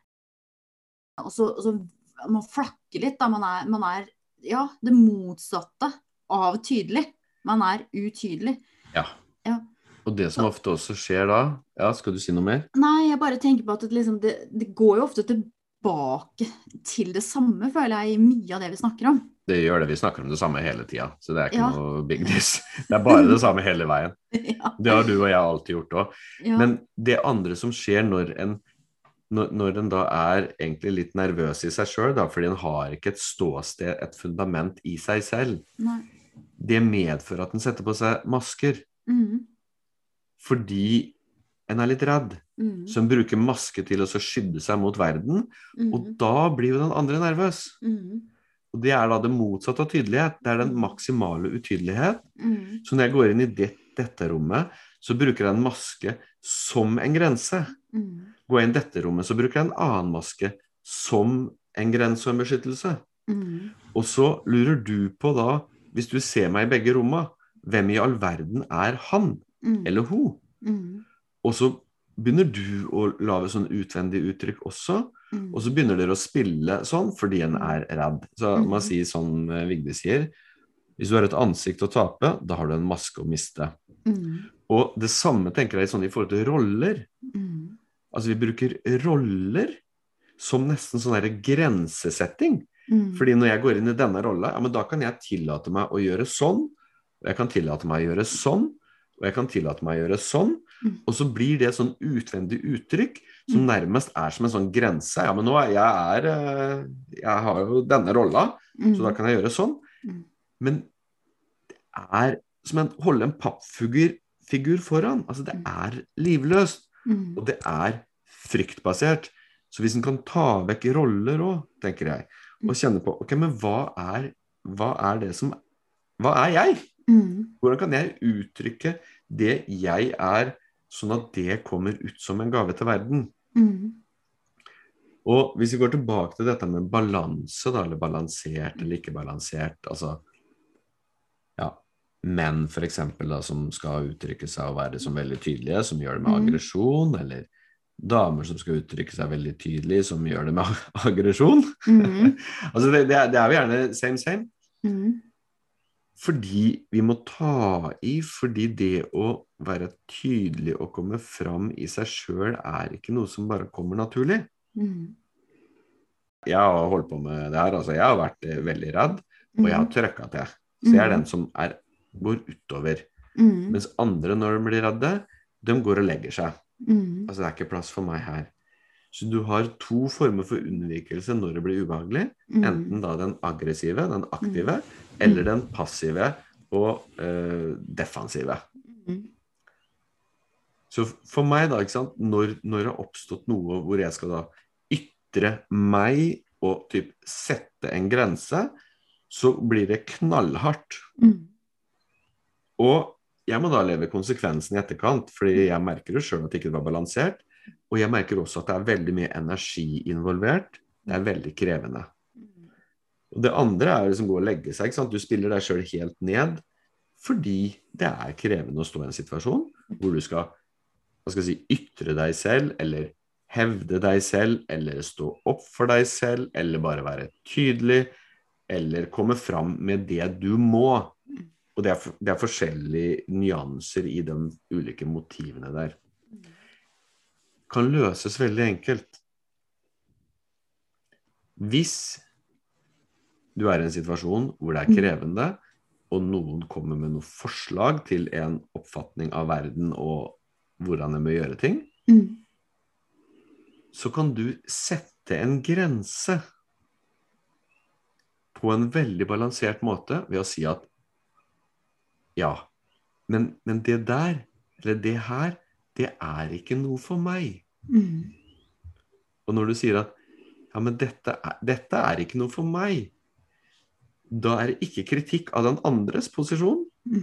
og så, og så man flakker litt, da, man er, man er ja, det motsatte av tydelig. Man er utydelig. Ja. Ja. Og det som ofte også skjer da, ja, skal du si noe mer? Nei, jeg bare tenker på at det, liksom, det, det går jo ofte tilbake til det samme, føler jeg, i mye av det vi snakker om. Det gjør det, vi snakker om det samme hele tiden, så det er ikke ja. noe big news. Det er bare det samme hele veien. Ja. Det har du og jeg alltid gjort også. Ja. Men det andre som skjer når en Når, når den da er egentlig litt nervøs i seg selv, da, fordi den har ikke et ståsted, et fundament i seg selv. Nei. Det medfører at den setter på seg masker. Mm. Fordi en er litt redd. Mm. Så den bruker maske til å skydde seg mot verden, mm. og da blir jo den andre nervøs. Mm. Og det er da det motsatte av tydelighet. Det er den maksimale utydelighet. Mm. Så når jeg går inn i det, dette rommet, så bruker jeg en maske som en grense. Mm. Går jeg inn i dette rommet, så bruker jeg en annen maske som en grense og en beskyttelse. Mm. Og så lurer du på da, hvis du ser meg i begge rommene, hvem i all verden er han mm. eller hun? Mm. Og så begynner du å lave sånn utvendig uttrykk også, mm. og så begynner dere å spille sånn fordi en er redd. Så mm. man sier sånn, Vigdis sier, hvis du har et ansikt å tape, da har du en maske å miste. Mm. Og det samme tenker jeg sånn i forhold til roller. Mm. Altså vi bruker roller som nesten sånn her grensesetting. Mm. Fordi når jeg går inn i denne rollen, ja, men da kan jeg tillate meg å gjøre sånn, og jeg kan tillate meg å gjøre sånn, og jeg kan tillate meg å gjøre sånn, mm. og så blir det sånn utvendig uttrykk som mm. nærmest er som en sånn grense. Ja, men nå er jeg er, jeg har jo denne rollen, mm. så da kan jeg gjøre sånn. Mm. Men det er som en holde en pappfigur figur foran. Altså det er livløst. Mm. Og det er fryktbasert. Så hvis en kan ta vekk roller også, tenker jeg, og kjenne på, ok, men hva er, hva er det som, hva er jeg? Mm. Hvordan kan jeg uttrykke det jeg er, sånn at det kommer ut som en gave til verden? Mm. Og hvis vi går tilbake til dette med balanse da, eller balansert eller ikke balansert, altså, ja, menn for eksempel da, som skal uttrykke seg og være som veldig tydelige, som gjør det med aggresjon, eller damer som skal uttrykke seg veldig tydelig, som gjør det med ag- aggresjon. Mm. Altså, det, det, er, det er jo gjerne same, same. Mm. Fordi vi må ta i, fordi det å være tydelig og komme fram i seg selv er ikke noe som bare kommer naturlig. Mm. Jeg har holdt på med det her, altså jeg har vært eh, veldig redd, og jeg har Mm. trøkket til. Så jeg er Mm. den som er, går utover. Mm. Mens andre, når de blir redde, de går og legger seg. Mm. Altså det er ikke plass for meg her. Så du har to former for unnvikelse når det blir ubehagelig. Mm. Enten da den aggressive, den aktive, Mm. eller den passive og eh, defensive. Mm. Så for meg da, ikke sant, når, når det har oppstått noe hvor jeg skal da ytre meg og typ sette en grense, så blir det knallhardt. Mm. Og jeg må da leve konsekvensen i etterkant, fordi jeg merker jo selv at det ikke var balansert, og jeg merker også at det er veldig mye energi involvert. Det er veldig krevende. Og det andre er liksom gå og legge seg, ikke sant? Du spiller deg selv helt ned, fordi det er krevende å stå i en situasjon hvor du skal, hva skal jeg si, ytre deg selv, eller hevde deg selv, eller stå opp for deg selv, eller bare være tydelig, eller komme fram med det du må. Og det er, det er forskjellige nyanser i de ulike motivene der. Kan løses veldig enkelt. Hvis du er i en situasjon hvor det er krevende, og noen kommer med noe forslag til en oppfatning av verden og hvordan de må gjøre ting, Mm. så kan du sette en grense på en veldig balansert måte ved å si at ja, men, men det der, eller det her, det er ikke noe for meg. Mm. Og når du sier at ja, men dette er, dette er ikke noe for meg, da er det ikke kritikk av den andres posisjon. Mm.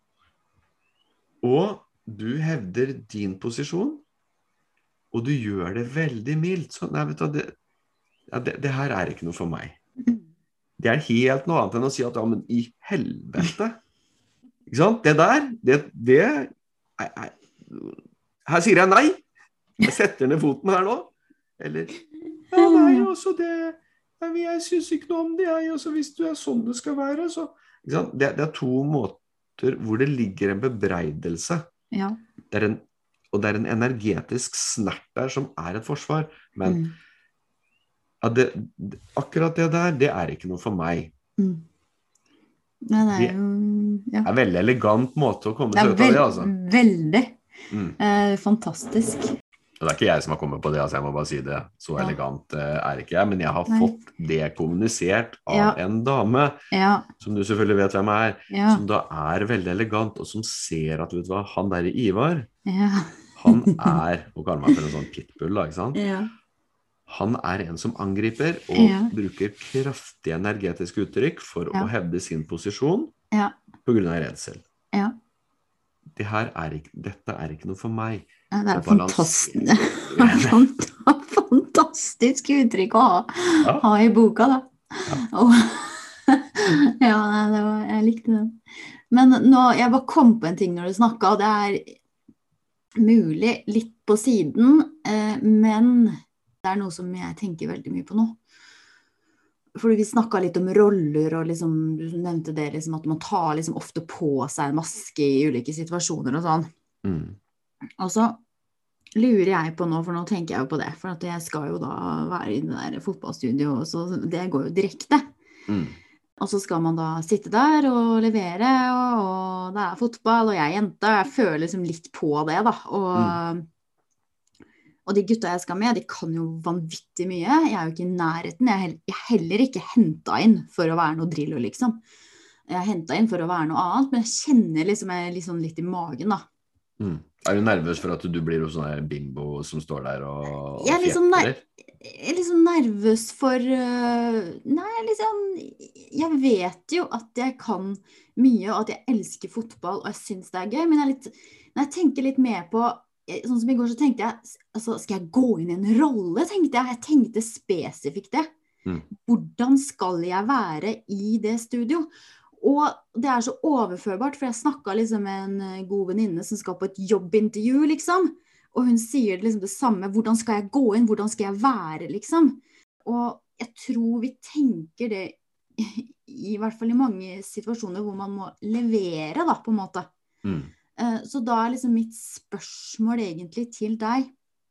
Og du hevder din posisjon, og du gjør det veldig mildt. Så, nei, vet du, det, ja, det, det her er ikke noe for meg. Mm. Det er helt noe annet enn å si at ja, men i helvete. Ikke sant? Det der, det, det er, er, her sier jeg nei. Jeg setter ned foten her nå. Eller, ja, nei, også det, jeg synes ikke noe om det, jeg, også hvis du er sånn det skal være, så, ikke sant? Det, det er to måter hvor det ligger en bebreidelse. Ja. Det er en, og det er en energetisk snert der som er et forsvar, men Mm. ja, det, akkurat det der, det er ikke noe for meg. Mm. Nei, det er jo, ja. Det er en veldig elegant måte å komme Det seg er ut av det, veld, altså. veldig Mm. eh, fantastisk. Og det er ikke jeg som har kommet på det, altså jeg må bare si det. Så Ja. elegant eh, er ikke jeg, men jeg har Nei. fått det kommunisert av Ja. en dame, Ja, som du selvfølgelig vet hvem er, ja, som da er veldig elegant, og som ser at, vet du hva, han der i Ivar, ja, han er, og kaller meg for en sånn pitbull da, ikke sant? ja, Han er en som angriper, og Ja. bruker kraftige energetiske uttrykk for Ja. å hevde sin posisjon, ja, på grunn av redsel. ja. Det her er ikke, dette er ikke noe for meg. Ja, det er Det er fantastisk, det er fant- fantastisk uttrykk å ha, Ja. ha i boka da. Ja. Og, ja, nei, det var, jeg likte den. Men nå, jeg bare kom på en ting når du snakket, og det er mulig litt på siden, eh, men det er noe som jeg tenker veldig mye på nå. Fordi vi snakket litt om roller, og liksom, du nevnte det, liksom, at man tar liksom ofte på seg en maske i ulike situasjoner og sånn. Mm. Og så lurer jeg på nå, for nå tenker jeg jo på det, for at jeg skal jo da være i det der fotballstudio, så det går jo direkte. Mm. Og så skal man da sitte der og levere, og, og det er fotball, og jeg er jente, og jeg føler liksom litt på det da. Og, Mm. og de gutta jeg skal med, de kan jo vanvittig mye. Jeg er jo ikke i nærheten, jeg er heller, jeg er heller ikke hentet inn for å være noe drillo, liksom. Jeg er hentet inn for å være noe annet, men jeg kjenner liksom jeg er liksom litt i magen da. Mm. Er du nervøs for at du blir hos sånn her bimbo som står der og, og Jeg er liksom fjetter? ner- jeg er liksom nervøs for øh, Nei, liksom jeg vet jo at jeg kan mye, og at jeg elsker fotball, og jeg synes det er gøy, men jeg, er litt, når jeg tenker litt mer på sånn som i går så tenkte jeg, altså, skal jeg gå inn i en rolle, tenkte jeg. Jeg tenkte spesifikt det. Mm. Hvordan skal jeg være i det studio? Og det er så overførbart, for jeg snakket liksom med en god venninne som skal på et jobbintervju, liksom. Og hun sier liksom det samme, hvordan skal jeg gå inn, hvordan skal jeg være, liksom. Og jeg tror vi tenker det, i hvert fall i mange situasjoner hvor man må levere da, på en måte. Mm. Så da er liksom mitt spørsmål egentlig til deg,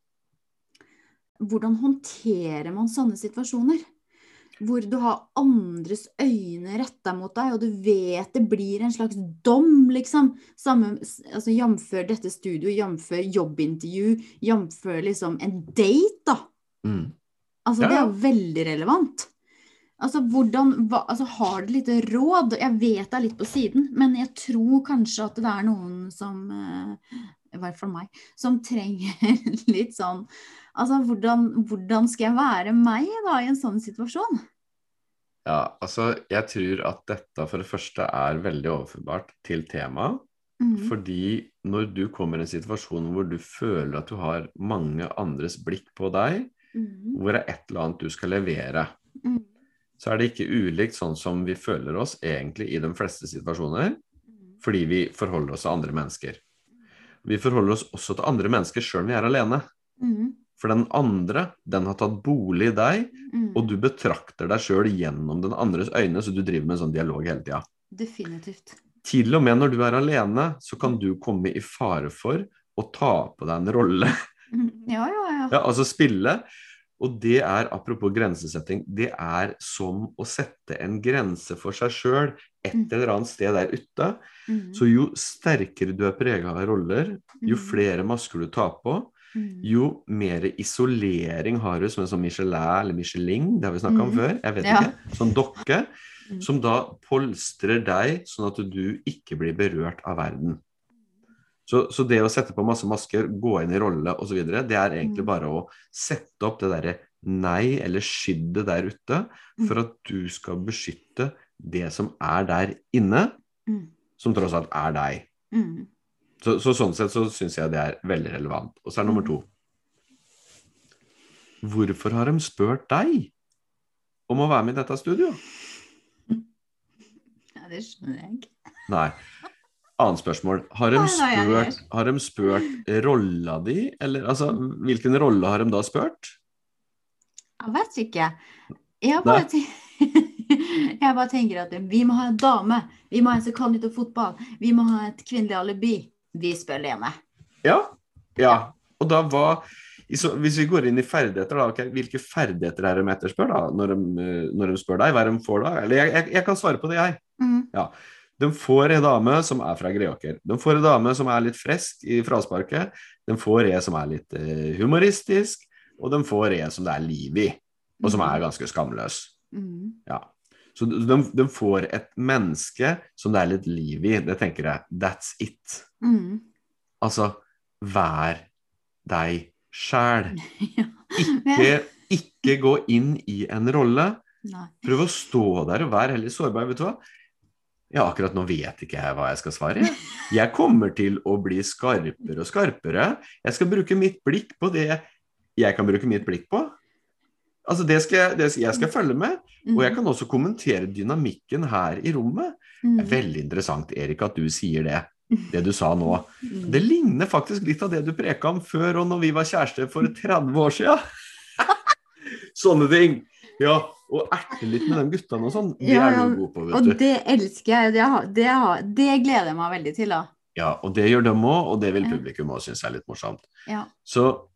hvordan håndterer man sånne situasjoner? Hvor du har andres øyne rettet mot deg, og du vet det blir en slags dom, liksom. Samme, altså jamfør dette studio, jamfør jobbintervju, jamfør liksom en date, da. Mm. Altså, Ja, det ja. er veldig relevant. Altså, hvordan, hva, altså, har du litt råd? Jeg vet det er litt på siden, men jeg tror kanskje at det er noen som, eh, i hvert fall meg, som trenger litt sånn, altså, hvordan, hvordan skal jeg være meg da i en sånn situasjon? Ja, altså, jeg tror at dette for det første er veldig overførbart til temaet, Mhm. fordi når du kommer i en situasjon hvor du føler at du har mange andres blikk på deg, Mhm. hvor er et eller annet du skal levere, Mhm. så er det ikke ulikt sånn som vi føler oss egentlig i de fleste situasjoner, fordi vi forholder oss til andre mennesker. Vi forholder oss også til andre mennesker selv om vi er alene. Mhm. For den andre, den har tatt bolig i deg, Mhm. og du betrakter deg selv gjennom den andres øyne, så du driver med en sånn dialog hele tiden. Definitivt. Til og med når du er alene, så kan du komme i fare for å ta på deg en rolle. Mhm. Ja, ja, ja. Ja, altså spille. Og det er, apropos grensesetting, det er som å sette en grense for seg selv et eller annet sted der ute. Mhm. Så jo sterkere du er preget av roller, jo Mhm. flere masker du tar på, Mhm. jo mer isolering har du som en sånn Michelin eller Michelin, det har vi snakket om Mhm. før, jeg vet Ja. ikke, sånn dokke, Mhm. som da polstrer deg sånn at du ikke blir berørt av verden. Så, så det å sette på masse masker, gå inn i rolle og så videre, det er egentlig Mhm. bare å sette opp det der nei eller skyddet der ute, for at du skal beskytte det som er der inne, Mhm. som tross alt er deg. Mhm. Så, så sånn sett så synes jeg det er veldig relevant. Og så er nummer to. Hvorfor har de spurt deg om å være med i dette studio? Ja, det skjønner jeg ikke. Nei. Annet spørsmål. Har de Nei, nei, jeg spurt, vet. har de spurt rolla di? Eller altså, hvilken rolle har de da spurt? Jeg vet ikke. Jeg Nei. bare, ten- jeg bare tenker at vi må ha en dame, vi må ha en som kan litt om fotball, vi må ha et kvinnelig alibi. Vi spør Lene. Ja, ja. Og da hva, så hvis vi går inn i ferdigheter da, ok, hvilke ferdigheter er de etterspør da, når de, eh, når de spør deg, hva er de får da? Eller jeg, jeg, jeg kan svare på det jeg. Mhm. Ja. De får en dame som er fra Greåker. De får en dame som er litt fresk i frasparket. De får en som er litt eh, humoristisk, og de får en som det er liv i, og som er ganske skamløs. Mhm. Ja. Så de, de får et menneske som det er litt liv i, det tenker jeg, that's it. Mhm. Altså, vær deg selv. Ja. Ikke, ikke gå inn i en rolle. Nei. Prøv å stå der og være heller sårbar, vet du hva? Ja, akkurat nå vet ikke jeg hva jeg skal svare. Jeg kommer til å bli skarpere og skarpere. Jeg skal bruke mitt blikk på det jeg kan bruke mitt blikk på. Altså, det skal jeg, det skal, jeg skal følge med, og jeg kan også kommentere dynamikken her i rommet. Det er veldig interessant, Erik, at du sier det, det du sa nå. Det ligner faktisk litt av det du preket om før, og når vi var kjærester for tretti år siden. Sånne ting. Ja, og erte litt med de guttene og sånn, det Ja, er ja, du god på, vet og du. det elsker jeg. Det, har, det, har, det gleder jeg meg veldig til da. Ja, og det gjør de også, og det vil Ja. publikum også synes er litt morsomt. Ja. Så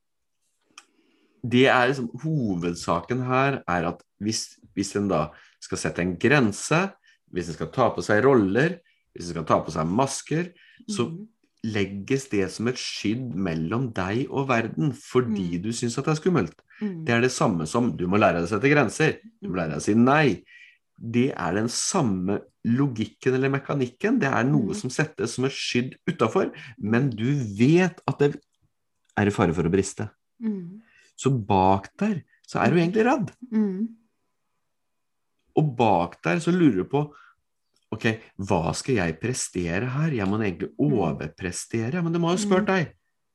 det er liksom, hovedsaken her er at hvis, hvis en da skal sette en grense, hvis en skal ta på seg roller, hvis en skal ta på seg masker, så Mhm. legges det som et skydd mellom deg og verden, fordi du synes at det er skummelt. Mhm. Det er det samme som du må lære deg å sette grenser, du må lære deg å si nei. Det er den samme logikken eller mekanikken, det er noe Mhm. som settes som et skydd utenfor, men du vet at det er i fare for å briste. Mhm. Så bak der, så er du egentlig redd. Mhm. Og bak der så lurer du på, ok, hva skal jeg prestere her? Jeg må egentlig overprestere, men det må ha jo spurt deg.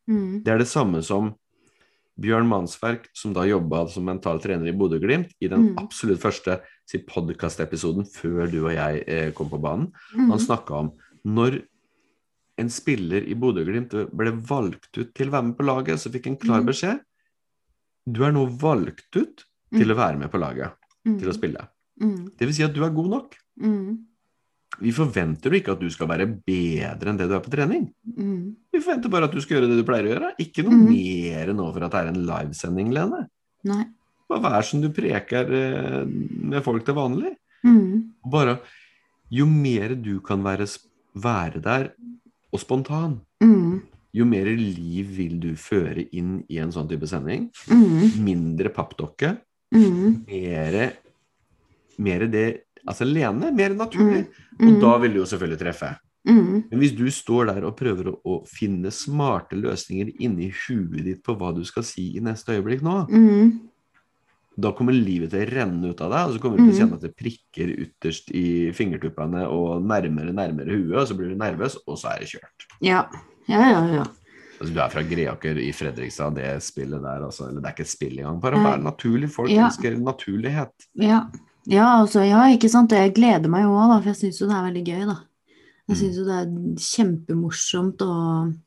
Mm. Det er det samme som Bjørn Mansverk, som da jobbet som mental trener i Bodø Glimt, i den Mm. absolutt første podcast-episoden før du og jeg eh, kom på banen. Mm. Han snakket om når en spiller i Bodø Glimt ble valgt ut til å være med på laget, så fikk en klar beskjed. Du er nå valgt ut til Mm. å være med på laget, Mm. til å spille. Mm. Det vil si at du er god nok. Mm. Vi forventer jo ikke at du skal være bedre enn det du er på trening. Mm. Vi forventer bare at du skal gjøre det du pleier å gjøre. Ikke noe Mm. mer nå for at det er en livesending, Lene. Nei. Bare vær som du preker eh, med folk til vanlig. Mm. Bare, jo mer du kan være, være der og spontan, Mm. jo mer liv vil du føre inn i en sånn type sending. Mm. Mindre pappdokke. Mm. Mere, mere det, altså Lene, mer naturlig. Mm. Og da vil du jo selvfølgelig treffe. Mm. Men hvis du står der og prøver å, å finne smarte løsninger inni huet ditt på hva du skal si i neste øyeblikk nå, Mm. da kommer livet til å renne ut av deg, og så kommer du til å kjenne at det prikker ytterst i fingertuppene og nærmere, nærmere huet, og så blir du nervøs, og så er det kjørt. Ja, ja, ja, ja. Altså, du er fra Greaker i Fredrikstad, det spillet der, altså, eller det er ikke et spill engang, bare å Nei. være naturlig, folk Ja. elsker naturlighet. Ja, ja, altså, ja, ikke sant, og jeg gleder meg jo også da, for jeg synes jo det er veldig gøy da. Jeg Mm. synes jo det er kjempemorsomt å,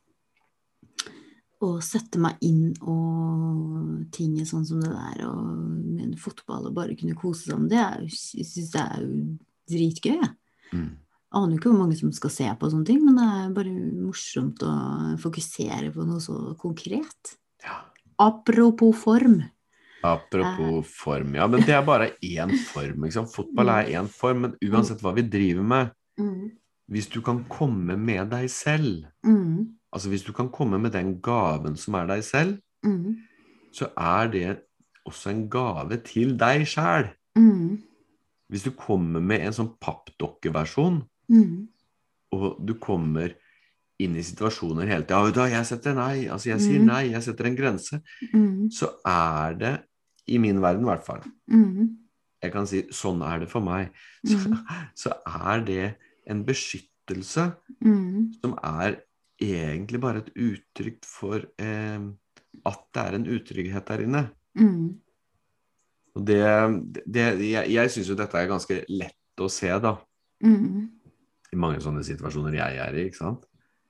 å sette meg inn og ting er sånn som det der, og med en fotball og bare kunne kose seg om det, er jo, jeg synes det er jo dritgøy, jeg. Mm. Aner jo ikke hvor mange som skal se på sånne ting, men det er bare morsomt å fokusere på noe så konkret. Ja. Apropos form. Apropos form, ja, men det er bare én form, ikke sant? Fotball er én form, men uansett hva vi driver med, Mm. hvis du kan komme med deg selv, Mm. altså hvis du kan komme med den gaven som er deg selv, Mm. så er det også en gave til deg selv. Mm. Hvis du kommer med en sånn pappdokkeversjon, Mm. og du kommer inn i situasjoner hele tiden, ja, vet du hva, jeg setter nei, altså jeg sier Mm. nei, jeg setter en grense, Mm. så er det, i min verden i hvert fall, Mm. jeg kan si, sånn er det for meg, så, Mm. så er det en beskyttelse Mm. som er egentlig bare et uttrykk for eh, at det er en utrygghet der inne. Mm. Og det, det jeg, jeg synes jo dette er ganske lett å se da, Mm. i mange sånne situasjoner jeg er i, ikke sant?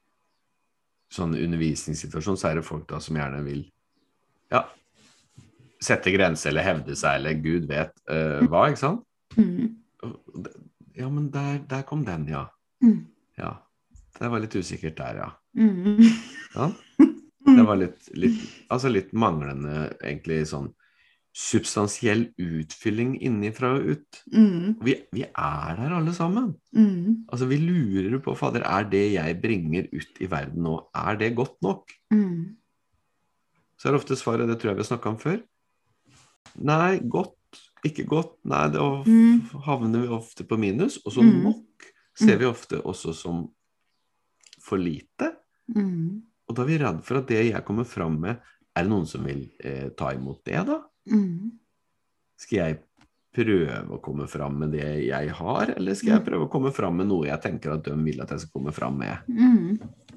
Sånn undervisningssituasjon, så er det folk da som gjerne vil, ja, sette grenser eller hevde seg, eller Gud vet eh, hva, ikke sant? Mm. Og det- Ja, men der, der kom den, ja. Mm. Ja, det var litt usikkert der, ja. Mm. Ja. Det var litt, litt, altså litt manglende, egentlig sånn, substansiell utfylling innifra og ut. Mm. Vi, vi er der alle sammen. Mm. Altså, vi lurer på, fader, er det jeg bringer ut i verden nå, er det godt nok? Mm. Så er ofte svaret, det tror jeg vi har snakket om før. Nei, godt, ikke godt. Nei, det of- Mm. havner vi ofte på minus, og så Mm. nok ser vi ofte også som for lite. Mm. Og da er vi redd for at det jeg kommer fram med, er det noen som vil eh, ta imot det da? Mm. Skal jeg prøve å komme fram med det jeg har, eller skal jeg prøve å komme fram med noe jeg tenker at de vil at jeg skal komme fram med? Mm.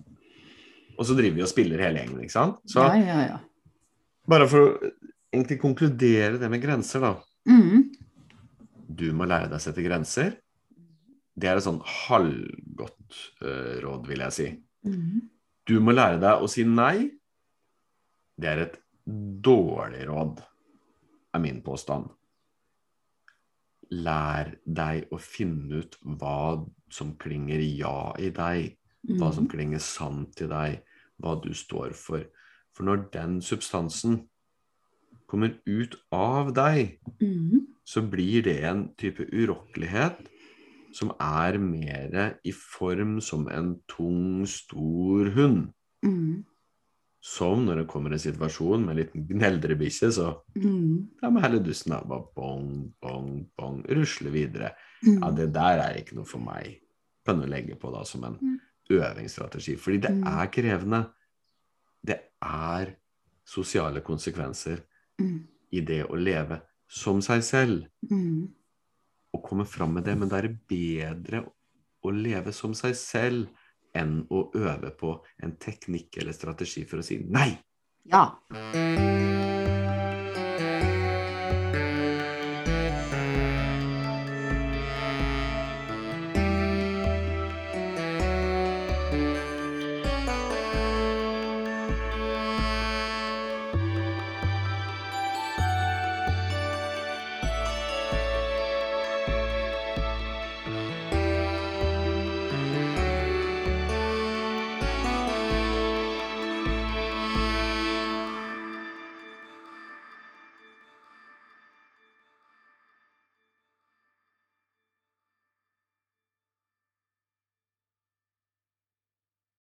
Og så driver vi og spiller hele gjengen, ikke sant? Så Ja, ja, ja. bare for å egentlig konkludere det med grenser da. Mm. Du må lære deg å sette grenser. Det er et sånn halvgodt eh, råd, vil jeg si. Mm. Du må lære deg å si nei. Det er et dårlig råd, er min påstand. Lær deg å finne ut hva som klinger ja i deg, hva som klinger sant i deg, hva du står for. For når den substansen kommer ut av deg, Mm. så blir det en type urokkelighet som er mer i form som en tung, stor hund. Mm. Som når det kommer en situasjon med en liten gneldrebikkje, så Mm. ja, med hele dusten da, bare bong, bong, bong, rusle videre. Mm. Ja, det der er ikke noe for meg. Kan du legge på da som en Mm. øvingsstrategi, fordi det Mm. er krevende. Det er sosiale konsekvenser Mm. i det å leve som seg selv. Mm. Og komme fram med det, men det er bedre å leve som seg selv enn å øve på en teknikk eller strategi for å si nei. Ja.